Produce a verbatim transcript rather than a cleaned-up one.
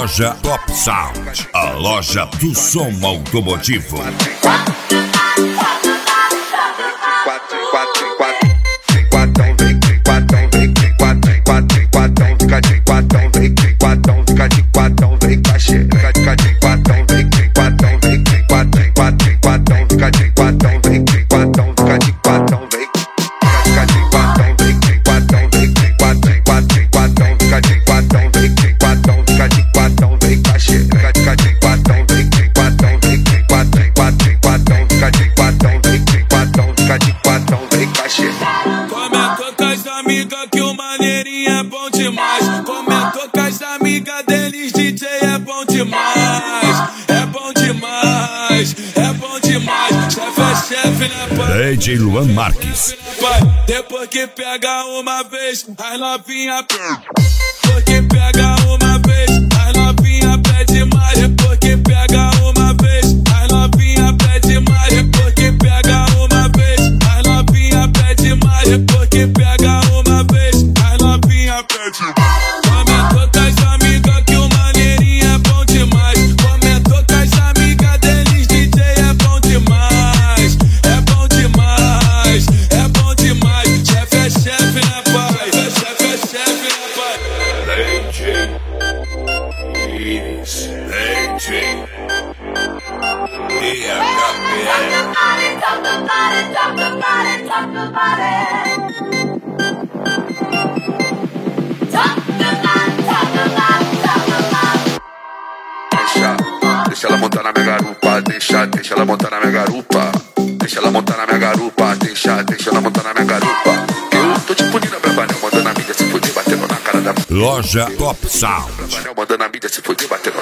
Loja Top Sound, a loja do som automotivo. Comentou com as amigas que o maneirinho é bom demais. Comentou com as amigas deles, D J é bom demais. É bom demais, é bom demais. Chefe é chefe, né, pai? D J Luan Marques. Depois que pega uma vez, as novinha pede. Depois que pega uma vez, as novinha pede mais. Depois que pega uma vez, as novinha pede mais. Depois que pega uma vez, as novinha pede mais. Depois que pega uma vez, as novinha pede mais. Comentou com as amigas que o maneirinho é bom demais. Comentou com as amigas deles, D J é bom demais. É bom demais, é bom demais. Chefe é chefe, né, pai? Chefe é chefe, né, pai? Ladies, ladies, e a Talk about it, talk about it, talk about it. Talk about it, talk about it, talk about it. Deixa, deixa ela montar na minha garupa, deixa, deixa ela montar na minha garupa. Deixa ela montar na minha garupa, deixa, deixa ela montar na minha garupa. Eu tô tipo Nina Bravanel, mandando a mídia se fuder, batendo na cara da... Loja Top Sound. Bravanel mandando a mídia se fuder, batendo